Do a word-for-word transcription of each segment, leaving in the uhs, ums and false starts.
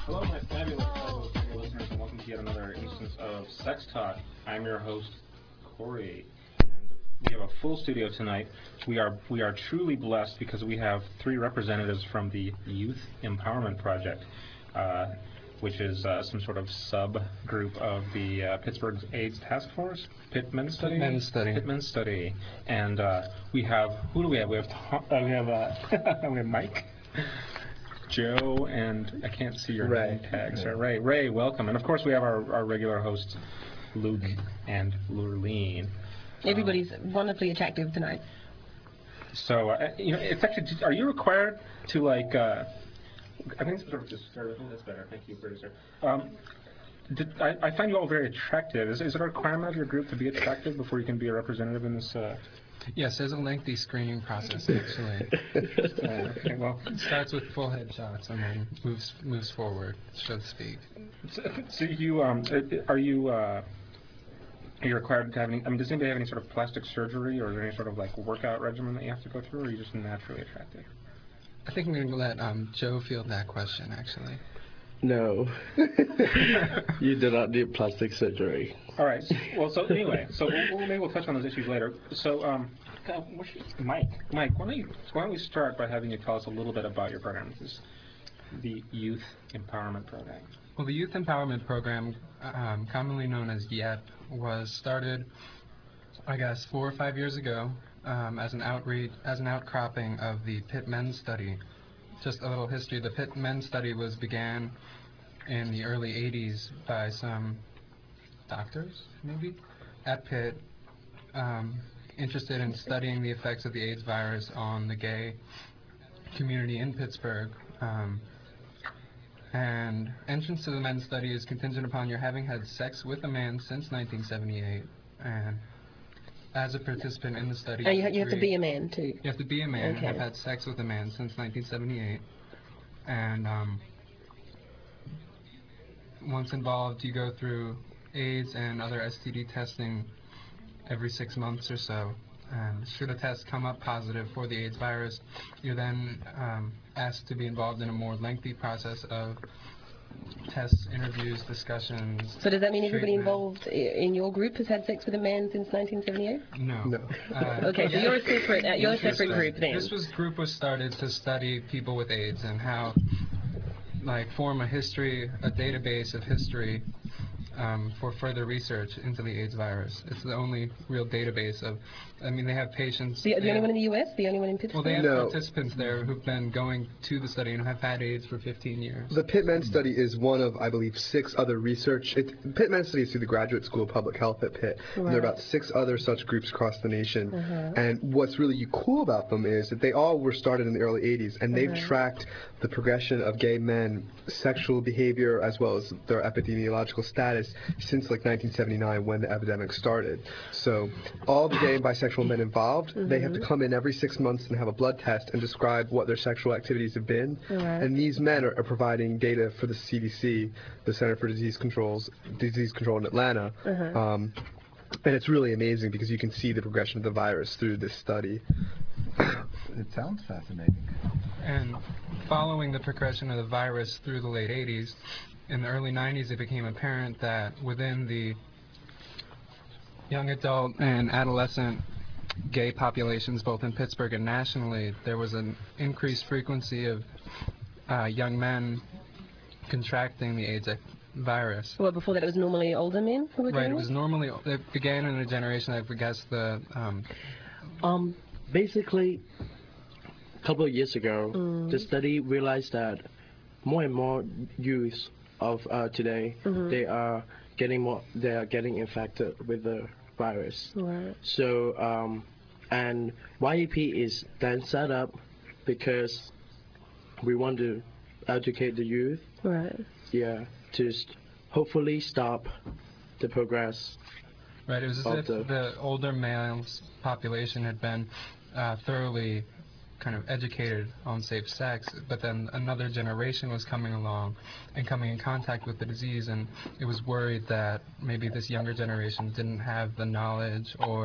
Hello, my fabulous, fabulous, fabulous listeners, and welcome to yet another instance of Sex Talk. I'm your host, Corey, and we have a full studio tonight. We are we are truly blessed because we have three representatives from the Youth Empowerment Project, uh, which is uh, some sort of subgroup of the uh, Pittsburgh AIDS Task Force, Pittman Study. Pittman Study. Pittman Study, and uh, we have who do we have? We have Tom, uh, we have uh, we have Mike. Joe, and I can't see your Ray. name tags. Right, Ray, Ray, welcome. And of course we have our, our regular hosts, Luke and Lurleen. Everybody's um, wonderfully attractive tonight. So, uh, you know, it's actually, are you required to like, uh, I think it's sort of just, I think that's better. Thank you, producer. Um, did, I, I find you all very attractive. Is, is it a requirement of your group to be attractive before you can be a representative in this? Uh, Yes, there's a lengthy screening process, actually. uh, okay, well, it starts with full headshots and then moves moves forward, so to speak. So, so you, um, are you, uh, are you required to have any, I mean, does anybody have any sort of plastic surgery, or is there any sort of, like, workout regimen that you have to go through, or are you just naturally attractive? I think I'm going to let um, Joe field that question, actually. No. You do not need plastic surgery. All right. Well, so anyway, so we'll, we'll, maybe we'll touch on those issues later. So, um, God, what's your, Mike, Mike, why don't you, why don't we start by having you tell us a little bit about your program? This is the Youth Empowerment Program. Well, the Youth Empowerment Program, um, commonly known as Y E P, was started, I guess, four or five years ago um, as an outreach, as an outcropping of the Pitt Men's Study. Just a little history: the Pitt Men's Study was began in the early eighties by some doctors, maybe, at Pitt, um, interested in studying the effects of the AIDS virus on the gay community in Pittsburgh. Um, and entrance to the men's study is contingent upon your having had sex with a man since nineteen seventy-eight. And as a participant in the study, and you, you have to be a man, too. You have to be a man okay. and have had sex with a man since nineteen seventy-eight. And um, once involved, you go through AIDS and other S T D testing every six months or so. And should a test come up positive for the AIDS virus, you're then um, asked to be involved in a more lengthy process of tests, interviews, discussions. So does that mean everybody treatment. involved in your group has had sex with a man since nineteen seventy-eight? No. No. Uh, okay, so you're a separate, uh, you're a separate group then. This was group was started to study people with AIDS and how, like, form a history, a database of history um, for further research into the AIDS virus. It's the only real database of, I mean, they have patients. The, the only have, one in the U S? The only one in Pittsburgh? Well, they have No. participants there who've been going to the study and have had AIDS for fifteen years. The Pitt Men's Study is one of, I believe, six other research. It, Pitt Men's Study is through the Graduate School of Public Health at Pitt. Right. And there are about six other such groups across the nation. Uh-huh. And what's really cool about them is that they all were started in the early eighties, and they've Uh-huh. tracked the progression of gay men, sexual behavior, as well as their epidemiological status since like nineteen seventy-nine when the epidemic started. So all the gay and bisexual men involved, Mm-hmm. they have to come in every six months and have a blood test and describe what their sexual activities have been. Right. And these men are, are providing data for the C D C, the Center for Disease Controls, Disease Control in Atlanta. Uh-huh. Um, and it's really amazing because you can see the progression of the virus through this study. It sounds fascinating. And following the progression of the virus through the late eighties, in the early nineties it became apparent that within the young adult and adolescent gay populations, both in Pittsburgh and nationally, there was an increased frequency of uh, young men contracting the AIDS virus. Well, before that it was normally older men who were Right, doing it was normally, it began in a generation, I guess, the... Um, Um, basically, a couple of years ago, Mm. the study realized that more and more youth of uh, today, Mhm. they are getting more, they are getting infected with the virus. Right. So, um, and Y E P is then set up because we want to educate the youth, Right. yeah, to st- hopefully stop the progress. Right, it was as of if the- the older males population had been uh, thoroughly kind of educated on safe sex, but then another generation was coming along and coming in contact with the disease, and it was worried that maybe this younger generation didn't have the knowledge or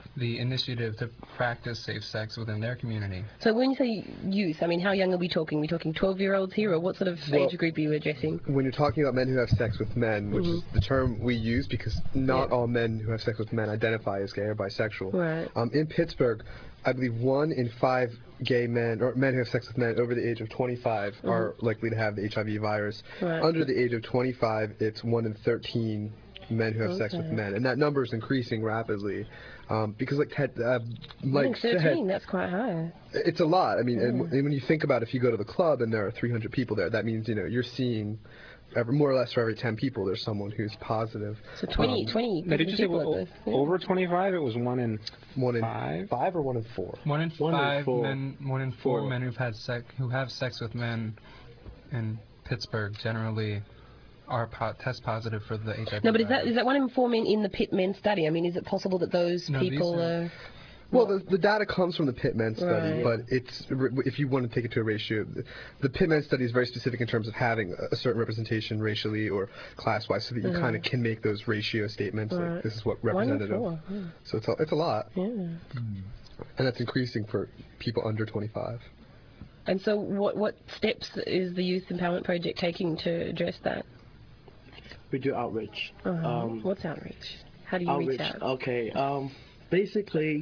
the initiative to practice safe sex within their community. So when you say youth, I mean, how young are we talking? Are we talking twelve-year-olds here, or what sort of Well- age group are you addressing? When you're talking about men who have sex with men, which is the term we use because not Yeah. all men who have sex with men identify as gay or bisexual. Right. Um, in Pittsburgh, I believe one in five gay men or men who have sex with men over the age of twenty-five are likely to have the H I V virus. Right. Under the age of twenty-five, it's one in thirteen men who have sex with Okay. men, and that number is increasing rapidly. Um, because like Ted, uh, I Mike think said, thirteen, that's quite high. it's a lot. I mean, and, and when you think about if you go to the club and there are three hundred people there, that means, you know, you're seeing every, more or less for every ten people, there's someone who's positive. So twenty, Um, twenty Now, did you say people o- at this. Yeah. over twenty-five? It was one in One in five? five or one in four? One in One in five four. men, one in four, Four. men who've had sex, who have sex with men in Pittsburgh generally are po- test positive for the H I V. No, but is that virus. is that one in four men in the Pitt Men study? I mean, is it possible that those No, these people are- are... Well, the, the data comes from the Pittman study, Right. but it's if you want to take it to a ratio, the, the Pittman study is very specific in terms of having a, a certain representation racially or class-wise, so that you kind of can make those ratio statements. Right. Like this is what One in representative. four. Yeah. So it's a, it's a lot, Yeah. and that's increasing for people under twenty-five. And so what, what steps is the Youth Empowerment Project taking to address that? We do outreach. Uh-huh. Um, What's outreach? How do you outreach. reach out? Okay. Um, basically,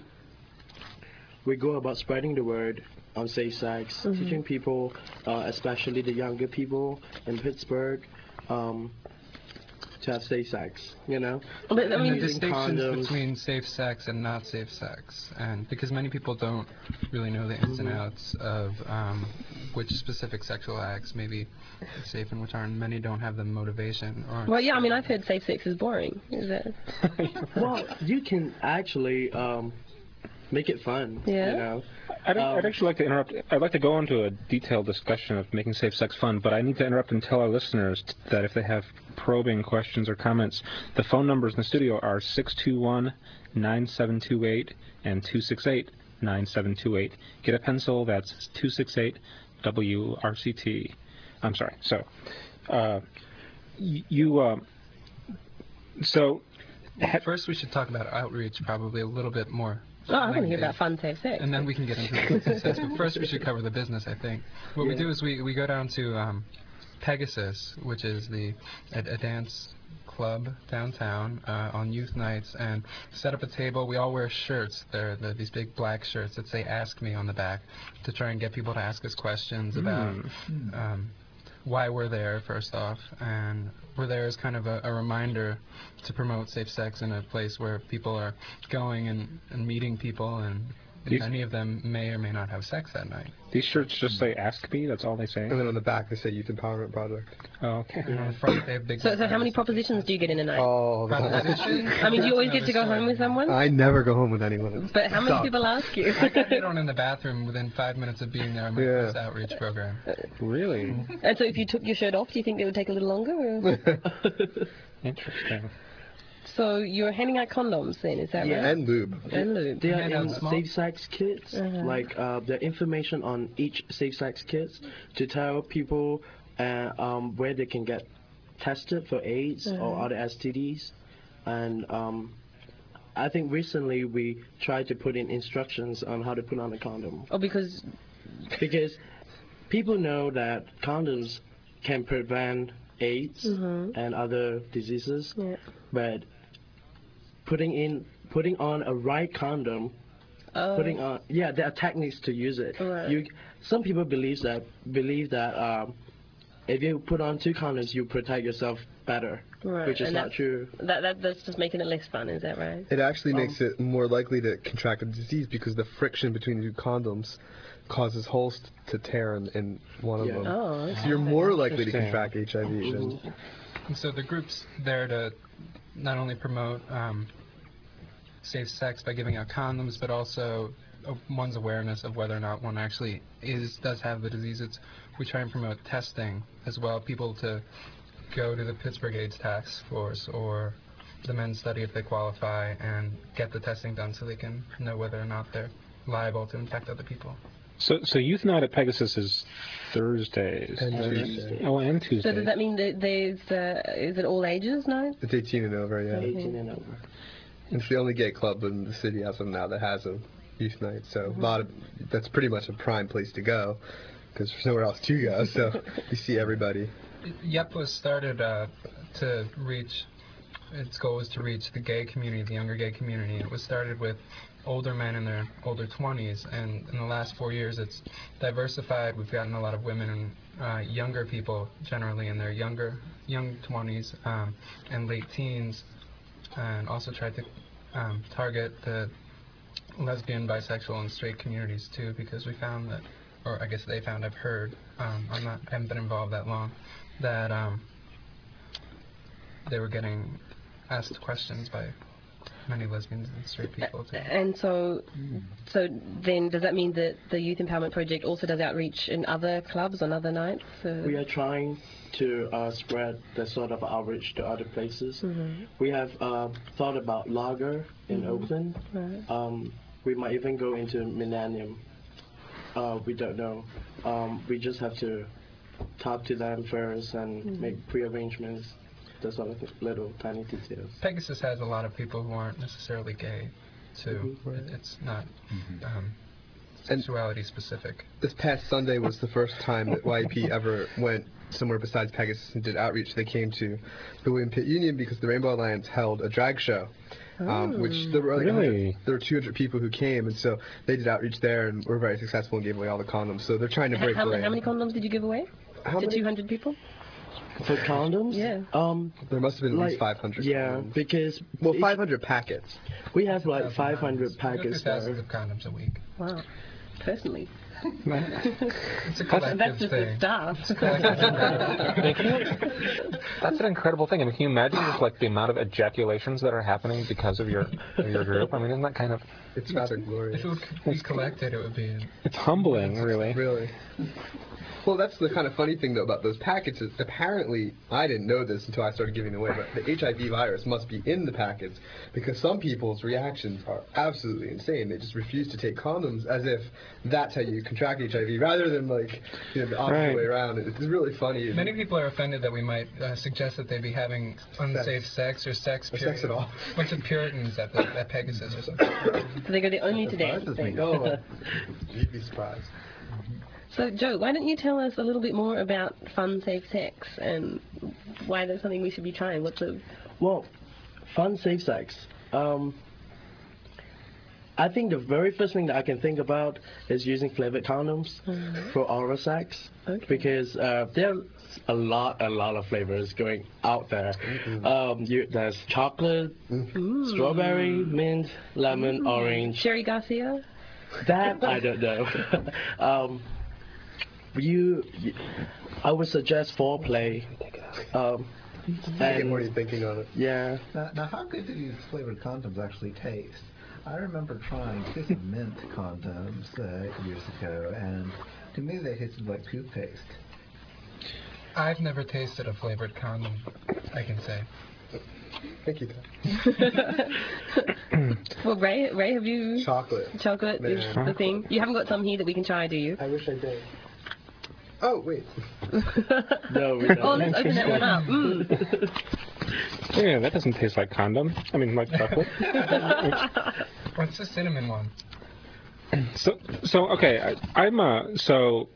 we go about spreading the word on safe sex, Mm-hmm. teaching people, uh, especially the younger people in Pittsburgh, um, to have safe sex. You know. But, I and mean, the using distinctions condoms. between safe sex and not safe sex, and because many people don't really know the ins and outs of um, which specific sexual acts may be safe and which aren't. Many don't have the motivation. Or well, yeah, I mean, I've heard safe sex is boring. Is that... Well, you can actually um, make it fun. Yeah? You know. I'd, Um, I'd actually like to interrupt. I'd like to go into a detailed discussion of making safe sex fun, but I need to interrupt and tell our listeners t- that if they have probing questions or comments, the phone numbers in the studio are six two one, nine seven two eight and two six eight, nine seven two eight. Get a pencil, that's two six eight W R C T. I'm sorry. So, uh, y- you, uh, so, Well, first we should talk about outreach probably a little bit more. Oh, I want to hear lengthy. about fun safe sex. And then we can get into the success. But first, we should cover the business, I think. What we Yeah. do is we, we go down to um, Pegasus, which is the a, a dance club downtown uh, on youth nights, and set up a table. We all wear shirts. They're, they're these big black shirts that say "Ask Me" on the back, to try and get people to ask us questions about um, why we're there, first off, and we're there as kind of a, a reminder to promote safe sex in a place where people are going and, and meeting people, and, and These- many of them may or may not have sex that night. these shirts just say "Ask Me." That's all they say. And then on the back they say Youth Empowerment Project. Oh, okay. And on the front, they have big. So, so how many propositions do you get in a night? Oh, Propositions? I mean, do you always No, get to there's go story. home with someone? I never go home with anyone. But how many Stop. people ask you? I got hit on in the bathroom within five minutes of being there on my Yeah. first outreach program. Really And so if you took your shirt off, do you think it would take a little longer? Or? interesting. So you're handing out condoms then, is that Yeah. right? And lube. And lube. They are hand out in small- safe sex kits, Uh-huh. like uh, the information on each safe sex kits to tell people uh, um, where they can get tested for AIDS or other S T Ds. And um, I think recently we tried to put in instructions on how to put on a condom. Oh, because Because people know that condoms can prevent AIDS and other diseases, yeah. but putting in putting on a right condom, Oh, putting on yeah, there are techniques to use it. Right. You some people believe that believe that um, if you put on two condoms, you protect yourself better, right. which is and not that's, true. That, that that's just making it less fun, is that right? It actually Um, makes it more likely to contract a disease because the friction between the two condoms causes holes t- to tear in, in one of Yeah. them. Oh, okay. So you're more likely to Interesting. contract H I V. than- And so the group's there to not only promote um, safe sex by giving out condoms, but also uh, one's awareness of whether or not one actually is does have the disease. It's, we try and promote testing as well. People to go to the Pittsburgh AIDS Task Force or the men's study if they qualify and get the testing done so they can know whether or not they're liable to infect other people. So, so Youth Night at Pegasus is Thursdays. And right? Tuesday. Oh, and Tuesdays. So does that mean that there's, uh, is it all ages now? It's eighteen and over, yeah. eighteen and over. It's the only gay club in the city as of now that has a youth night, so a lot of that's pretty much a prime place to go because there's nowhere else to go. So you see everybody. YEP was started uh, to reach, its goal was to reach the gay community, the younger gay community. It was started with older men in their older twenties, and in the last four years it's diversified. We've gotten a lot of women and uh, younger people, generally in their younger, young twenties um, and late teens, and also tried to um, target the lesbian, bisexual, and straight communities too, because we found that, or I guess they found, I've heard, um, I'm not, I haven't been involved that long, that um, they were getting asked questions by many lesbians and straight people too. And so, so then does that mean that the Youth Empowerment Project also does outreach in other clubs on other nights? Uh, We are trying to uh, spread the sort of outreach to other places. Mm-hmm. We have uh, thought about Lager in Mm-hmm. Oakland. Right. Um, we might even go into Millennium. Uh, we don't know. Um, we just have to talk to them first and Mm-hmm. make pre-arrangements. Those sort of little tiny details. Pegasus has a lot of people who aren't necessarily gay too. Mhm. It, it's not um, And- sexuality specific. This past Sunday was the first time that Y E P ever went somewhere besides Pegasus and did outreach. They came to the William Pitt Union because the Rainbow Alliance held a drag show, um, which there were like one hundred Really? there were two hundred people who came, and so they did outreach there and were very successful and gave away all the condoms. So they're trying to How, break how, away. how many condoms did you give away How to many? two hundred people? For condoms? Yeah. Um, There must have been at like, least five hundred. yeah, condoms. because Well, each- five hundred packets. we have like Thousands. five hundred We go packets through thousands there. of condoms a week. Wow. Personally. It's a And collective that's just the thing. staff. I mean, can you- that's an incredible thing. I mean, can you imagine just like the amount of ejaculations that are happening because of your of your group? I mean, isn't that kind of It's rather glorious. If it would be collected, it would be. it's humbling, really. Really? Well, that's the kind of funny thing, though, about those packets is apparently, I didn't know this until I started giving away, but the H I V virus must be in the packets because some people's reactions are absolutely insane. They just refuse to take condoms as if that's how you contract H I V rather than, like, you know, the opposite Right. way around. It's really funny. Many people are offended that we might uh, suggest that they be having unsafe sex or sex. Or sex at all. Bunch of Puritans at, the, at Pegasus or something. So they go there only today. Surprises me. No, uh, you'd be surprised. So, Joe, why don't you tell us a little bit more about fun, safe sex and why that's something we should be trying? What's the... Well, fun, safe sex. Um, I think the very first thing that I can think about is using flavored condoms for oral sex. Okay. Because uh, there's a lot, a lot of flavors going out there. Um, you, there's chocolate, strawberry, mint, lemon, orange. Sherry Garcia? That I don't know. um, you, you, I would suggest foreplay. Um, And what are and you thinking on it? yeah, Now, now, how good do these flavored condoms actually taste? I remember trying fizzy mint condoms uh, years ago, and to me they tasted like toothpaste. I've never tasted a flavored condom, I can say. Thank you, Tom. Well, Ray, Ray, have you... Chocolate. Chocolate is Man. the thing. You haven't got some here that we can try, do you? I wish I did. Oh, wait. No, we don't. Oh, let's open that one up. Mm. Yeah, that doesn't taste like condom. I mean, like chocolate. What's the cinnamon one? So, so okay, I, I'm uh, so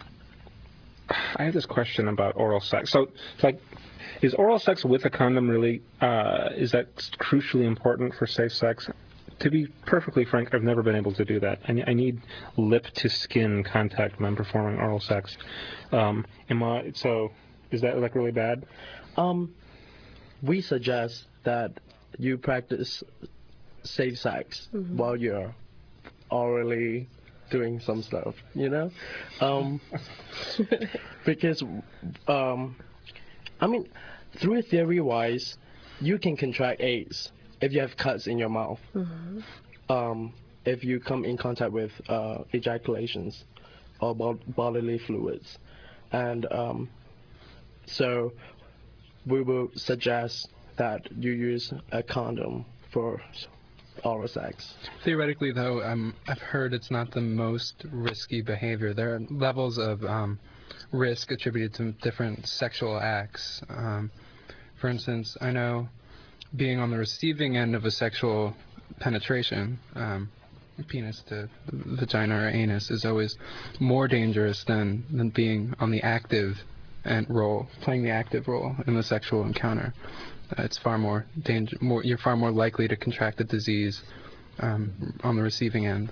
I have this question about oral sex. So, like, is oral sex with a condom really uh, is that crucially important for safe sex? To be perfectly frank, I've never been able to do that. I, I need lip-to-skin contact when I'm performing oral sex. Um, am I, so, is that like really bad? Um, we suggest that you practice safe sex while you're orally doing some stuff, you know? Um, because, um, I mean, through theory-wise, you can contract AIDS if you have cuts in your mouth, um, if you come in contact with uh, ejaculations or bod- bodily fluids. And um, so we will suggest that you use a condom for oral sex. Theoretically, though, um, I've heard it's not the most risky behavior. There are levels of um, risk attributed to different sexual acts. Um, for instance, I know being on the receiving end of a sexual penetration, um, penis to vagina or anus, is always more dangerous than, than being on the active and role, playing the active role in the sexual encounter. Uh, it's far more danger. More, you're far more likely to contract the disease um, on the receiving end.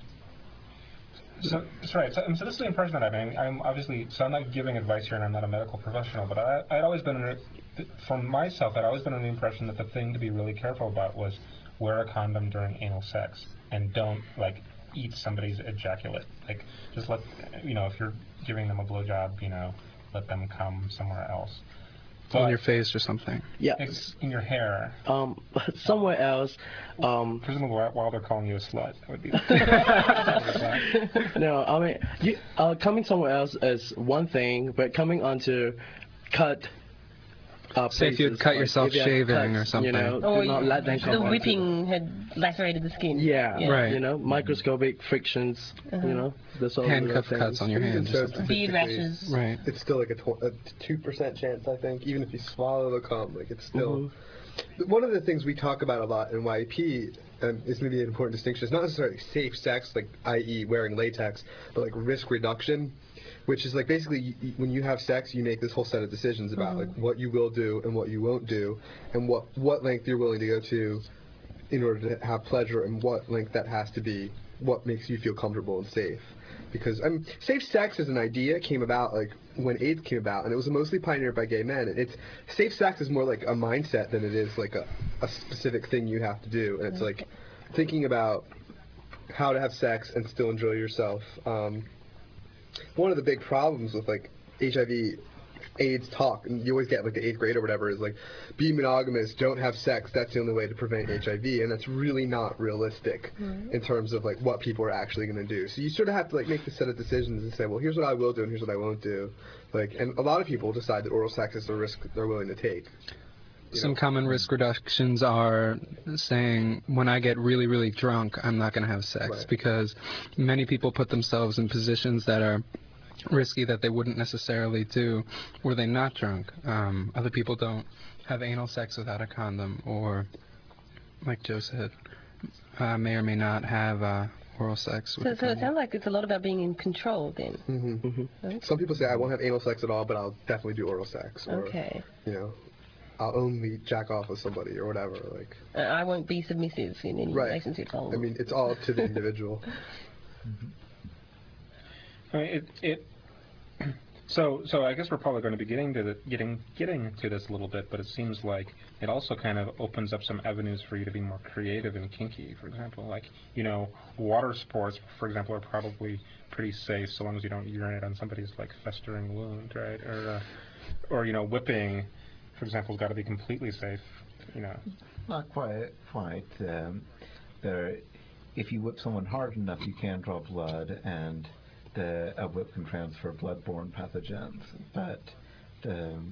So that's right. So, and so this is the impression that I have. I mean, I'm obviously, so I'm not giving advice here, and I'm not a medical professional, but I, I'd always been, under, for myself, I'd always been under the impression that the thing to be really careful about was wear a condom during anal sex, and don't like eat somebody's ejaculate. Like, just let, you know, if you're giving them a blowjob, you know, let them come somewhere else. But On your face or something. Yeah. it's in your hair. Um, somewhere else. Um, Presumably while while they're calling you a slut, that would be. no, I mean, you, uh, coming somewhere else is one thing, but coming onto cut. Uh, Say if you places, cut like, yourself if you have shaving or cuts, something. You know, Or do not let them come the onto whipping had lacerated the skin. Yeah, Yeah. Right. You know, microscopic frictions. Uh-huh. You know, the sort of Handcuff little cuts things. on your Even hands. so, or something. Beard statistically, rashes. Right. It's still like a, tw- a two percent chance, I think. Even if you swallow the cum, like it's still. Mhm. One of the things we talk about a lot in Y A P um, is maybe an important distinction. It's not necessarily safe sex, like that is wearing latex, but like risk reduction, which is like basically y- y- when you have sex, you make this whole set of decisions about Mhm. like what you will do and what you won't do, and what what length you're willing to go to in order to have pleasure, and what length that has to be, what makes you feel comfortable and safe. Because I mean, safe sex as an idea came about like when AIDS came about, and it was mostly pioneered by gay men. And it's safe sex is more like a mindset than it is like a, a specific thing you have to do. And it's like thinking about how to have sex and still enjoy yourself. Um, one of the big problems with like H I V AIDS talk, and you always get like the eighth grade or whatever, is like be monogamous, don't have sex, that's the only way to prevent H I V, and that's really not realistic in terms of like what people are actually going to do. So you sort of have to like make the set of decisions and say, well, here's what I will do and here's what I won't do. Like, and a lot of people decide that oral sex is the risk they're willing to take. You Some know? common risk reductions are saying, when I get really, really drunk, I'm not going to have sex. Right. Because many people put themselves in positions that are risky that they wouldn't necessarily do were they not drunk. Um, other people don't have anal sex without a condom, or, like Joe said, uh, may or may not have uh, oral sex with So, a so it condom. sounds like it's a lot about being in control then. hmm Some people say I won't have anal sex at all, but I'll definitely do oral sex. Or, Okay. you know, I'll only jack off with somebody or whatever. Like, Uh, I won't be submissive in any Right. relationship. I'll- I mean, it's all up to the individual. I mean, it, it, so, so I guess we're probably going to be getting to the, getting, getting to this a little bit, but it seems like it also kind of opens up some avenues for you to be more creative and kinky. For example, like, you know, water sports, for example, are probably pretty safe so long as you don't urinate on somebody's like festering wound, right? Or, uh, or you know, whipping, for example, has got to be completely safe. You know, Not quite, quite. Um, there, if you whip someone hard enough, you can draw blood, and the, a whip can transfer blood-borne pathogens. But um,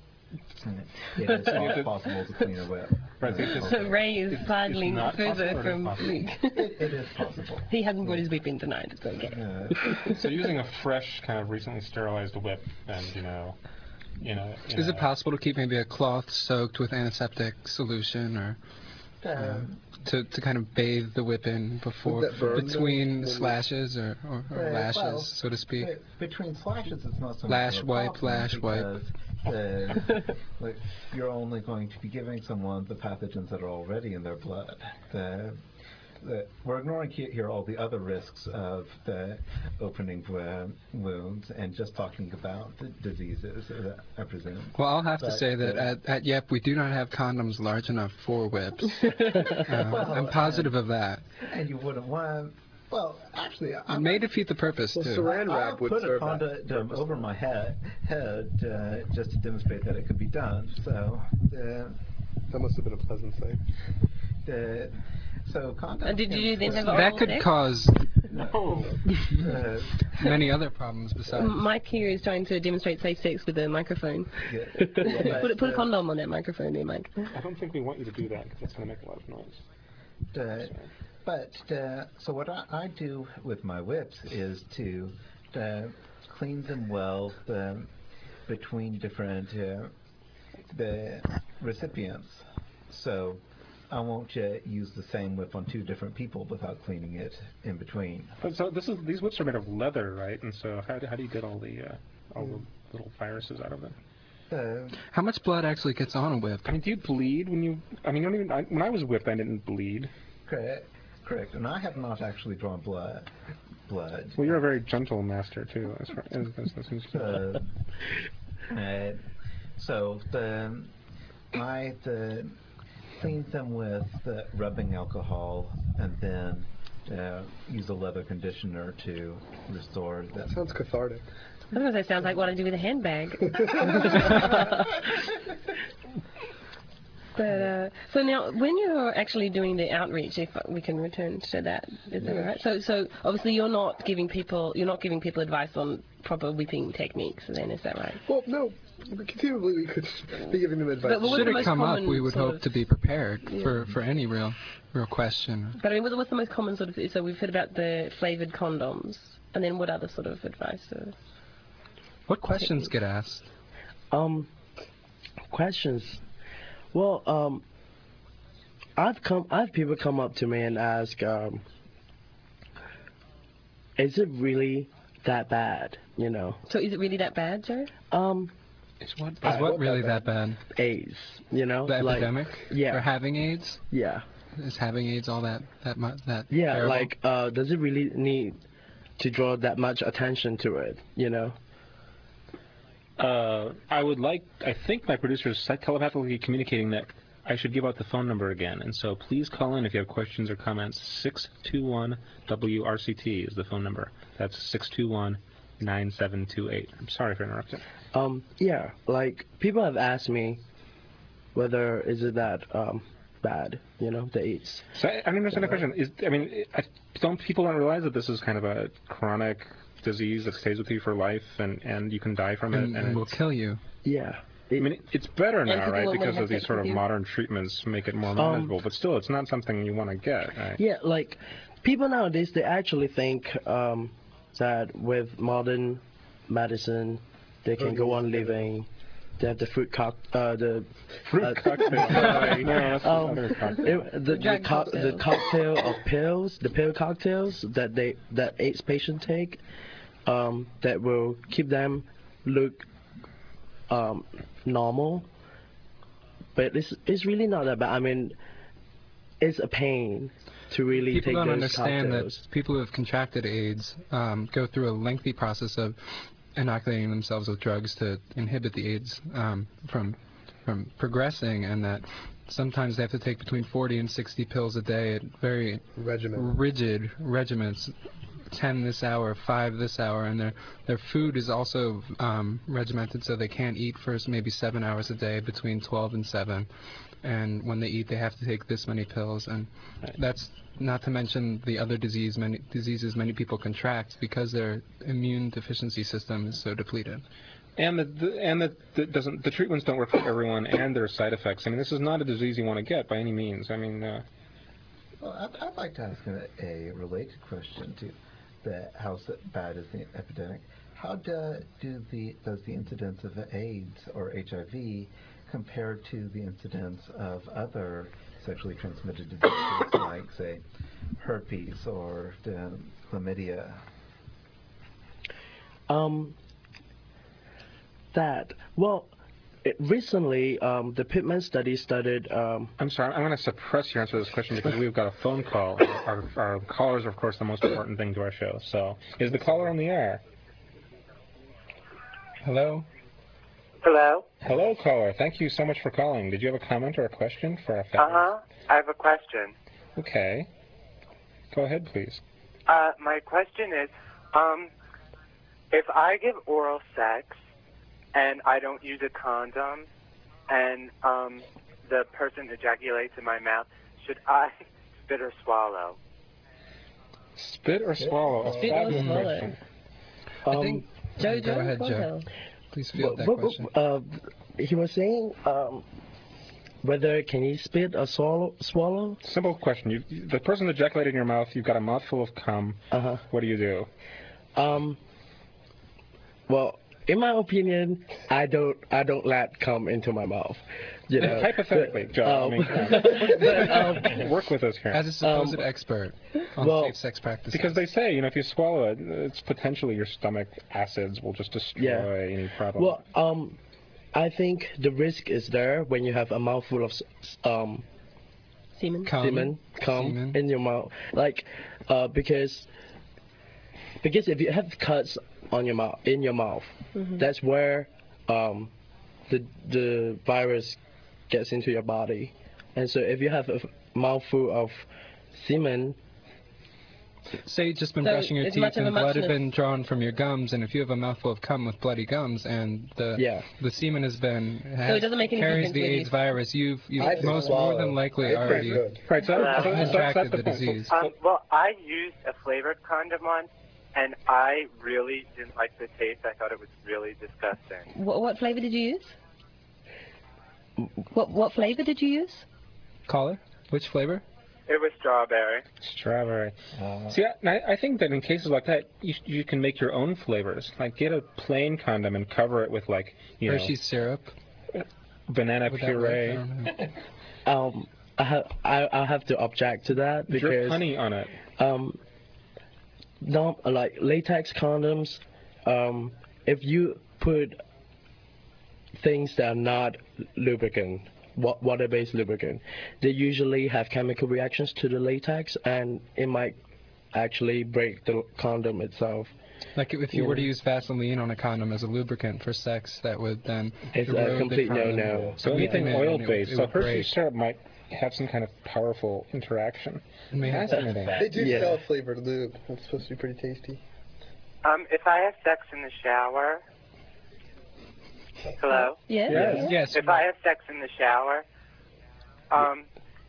it is not possible to clean a whip. Right, so Uh, it's- So Ray is It's- it's sidling not further possible or it is from possible? Luke. it, it is possible. He hasn't brought his whip in tonight. It's okay. Uh, so using a fresh, kind of recently sterilized whip, and you know, you know, in Is a- it possible to keep maybe a cloth soaked with antiseptic solution, or um, to, to kind of bathe the whip in before, Would that burn them between when you- slashes or, or, or Uh, lashes, well, so to speak? Be- Between slashes, it's not so Lash much of a wipe, problem lash wipe. because, uh, like, you're only going to be giving someone the pathogens that are already in their blood. The, the, we're ignoring he- here all the other risks of the opening uh, wounds and just talking about the diseases, uh, I presume. Well, I'll have to But, say that uh, at, at Yep, we do not have condoms large enough for whips. Uh, Well, I'm positive of that. And you wouldn't want. Well, actually, It I'm may defeat the purpose, Well, too. saran I'll wrap would put a serve that condom purpose. over my head, head uh, just to demonstrate that it could be done. So, uh, That must have been a pleasant sight. uh, so condoms. And did can- you then have That oral could sex? cause No. Uh, many other problems besides. M- Mike here is trying to demonstrate safe sex with a microphone. yeah, put, a, put a uh, condom on that microphone there, Mike. I don't think we want you to do that because that's going to make a lot of noise. Uh, but uh, so what I, I do with my whips is to uh, clean them well um, between different uh, the recipients. so I won't uh, use the same whip on two different people without cleaning it in between. But so this is these whips are made of leather, right? And so how do, how do you get all the uh, all the little viruses out of them? Uh, How much blood actually gets on a whip? I mean, do you bleed when you? I mean, you don't even. I, when I was whipped, I didn't bleed. correct, correct. And I have not actually drawn blood. Blood. Well, you're a very gentle master too. As far as, as, as, as Uh, uh, so the I the cleaned them with the rubbing alcohol and then uh, use a leather conditioner to restore them. Sounds cathartic. I was going to say, sounds like what I do with a handbag. But, uh, so now, when you're actually doing the outreach, if we can return to that, is that right? So, so obviously you're not giving people, you're not giving people advice on proper whipping techniques, then, is that right? Well, no. Conceivably, we could be giving them advice. But what- Should the it most come up, common we would sort hope of- to be prepared Yeah. for, for any real real question. But I mean, what- what's the most common sort of, so we've heard about the flavored condoms, and then what other sort of advice? Or, What questions get asked? Um, questions. Well, um, I've come, I've people come up to me and ask, um, is it really that bad? You know, so is it really that bad, Joe? um, Is what, is I what hope really that that bad? AIDS. You know, The like, epidemic? yeah. Or having AIDS? yeah, Is having AIDS all that that much that yeah. terrible? Like, uh, does it really need to draw that much attention to it? You know. Uh, I would like, I think my producer is telepathically communicating that I should give out the phone number again. And so please call in if you have questions or comments. six two one W R C T is the phone number. That's six two one, nine seven two eight. I'm sorry for interrupting. Um, yeah, like people have asked me whether is it that um, bad, you know, the AIDS. So I, I don't understand the question. Is, I mean, I, don't people don't realize that this is kind of a chronic disease that stays with you for life and, and you can die from it? and, And, and will it's- kill you. Yeah. I mean, it's better And now, people right, won't wanna because have of these sex sort with of you. modern treatments make it more manageable. But still, it's not something you want to get. Right? Yeah, like people nowadays they actually think um, that with modern medicine they can go on living. They have the fruit cock, uh, the Fruit uh, cocktail. sorry. No, that's Um, another cocktail. it- the, the, Drug co- the cocktail. cocktail of pills, the pill cocktails that they that AIDS patients take, um, that will keep them look um, normal. But it's it's really not that bad. I mean, it's a pain to really People take don't those understand cocktails. that people who have contracted AIDS um, go through a lengthy process of inoculating themselves with drugs to inhibit the AIDS um, from from progressing, and that sometimes they have to take between forty and sixty pills a day at very Regimen. rigid regimens, ten this hour, five this hour, and their their food is also um, regimented so they can't eat for maybe seven hours a day between twelve and seven, and when they eat they have to take this many pills, and that's not to mention the other disease many diseases many people contract because their immune deficiency system is so depleted. And the, the and the, the doesn't the treatments don't work for everyone, and there are side effects. I mean, this is not a disease you want to get by any means. I mean, uh, Well, I'd, I'd like to ask a, a related question to the how s- bad is the epidemic. How do, do the does the incidence of AIDS or H I V compare to the incidence of other sexually transmitted diseases like, say, herpes or the chlamydia? Um, that well, it, recently um, the Pittman study studied. Um, I'm sorry, I'm going to suppress your answer to this question because we've got a phone call. Our, our callers are, of course, the most important thing to our show. So, is the caller on the air? Hello? Hello? Hello, caller. Thank you so much for calling. Did you have a comment or a question for our Uh family? huh. I have a question. Okay. Go ahead, please. Uh, my question is, um, if I give oral sex and I don't use a condom and um, the person ejaculates in my mouth, should I spit or swallow? Spit or swallow? A Spit or fabulous swallow. question. I um, think Joe, go Joe, ahead, go Joe. ahead. Please field that what- what- question. uh, he was saying um, whether can he spit or swallow? Swallow? Simple question. You, you- the person ejaculated in your mouth, you've got a mouthful of cum. Uh huh. What do you do? Um. Well, in my opinion, I don't I don't let cum into my mouth. You know, Hypothetically, but, Joe, I um, mean, but, um, work with us here. As a supposed Um, expert on well, safe sex practices. Because they say, you know, if you swallow it, it's potentially your stomach acids will just destroy Yeah. any problem. well, um, I think the risk is there when you have a mouthful of s- s- um Semen. Cum, semen, cum semen. in your mouth, like, uh, because because if you have cuts on your mouth in your mouth, Mhm. that's where um the the virus gets into your body, and so if you have a f- mouthful of semen, Say you've just been So brushing your it's teeth much of a and blood had muchness. been drawn from your gums, and if you have a mouthful of cum with bloody gums and the Yeah. the semen has been has, So it doesn't make any carries difference the whether you- AIDS virus, you've you've I say most swallow. more than likely It's already pretty good. right, so, Hello? so, so that's contracted the the point. So- disease. Um, well, I used a flavored condom once, and I really didn't like the taste. I thought it was really disgusting. What, what flavor did you use? What what flavor did you use? Caller, which flavor? It was strawberry. Strawberry. Uh, See, I, I think that in cases like that, you, you can make your own flavors. Like, get a plain condom and cover it with, like, you know, Hershey's syrup. banana Would that work? I puree. don't know. um, I ha- I I have to object to that Drip because honey on it. um, no, like latex condoms, um, if you put things that are not lubricant, wa- water-based lubricant, they usually have chemical reactions to the latex, and it might actually break the condom itself. Like if you Yeah. were to use Vaseline on a condom as a lubricant for sex, that would then It's erode a the complete condom. no-no. So anything Yeah. oil-based. It So would Hershey break. syrup might have some kind of powerful interaction. It may have Fascinating. They do Yeah. sell flavored lube. It's supposed to be pretty tasty. Um, if I have sex in the shower, hello? Yes. Yes. Yes. If I have sex in the shower, um,